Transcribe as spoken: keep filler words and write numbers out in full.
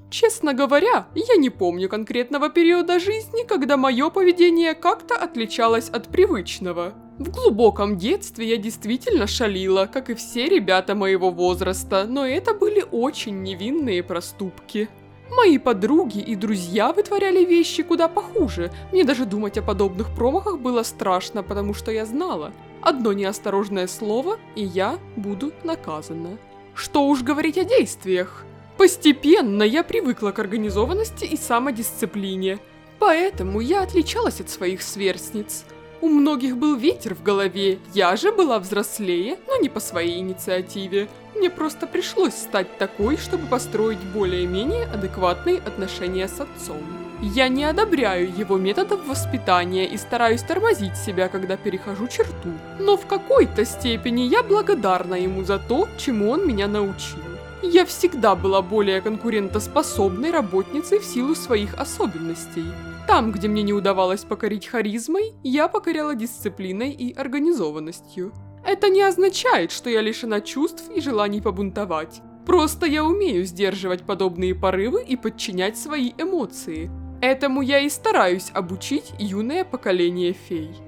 Честно говоря, я не помню конкретного периода жизни, когда мое поведение как-то отличалось от привычного. В глубоком детстве я действительно шалила, как и все ребята моего возраста, но это были очень невинные проступки. Мои подруги и друзья вытворяли вещи куда похуже. Мне даже думать о подобных промахах было страшно, потому что я знала. Одно неосторожное слово, и я буду наказана. Что уж говорить о действиях. Постепенно я привыкла к организованности и самодисциплине. Поэтому я отличалась от своих сверстниц. У многих был ветер в голове, я же была взрослее, но не по своей инициативе. Мне просто пришлось стать такой, чтобы построить более-менее адекватные отношения с отцом. Я не одобряю его методов воспитания и стараюсь тормозить себя, когда перехожу черту. Но в какой-то степени я благодарна ему за то, чему он меня научил. Я всегда была более конкурентоспособной работницей в силу своих особенностей. Там, где мне не удавалось покорить харизмой, я покоряла дисциплиной и организованностью. Это не означает, что я лишена чувств и желаний побунтовать. Просто я умею сдерживать подобные порывы и подчинять свои эмоции. Этому я и стараюсь обучить юное поколение фей.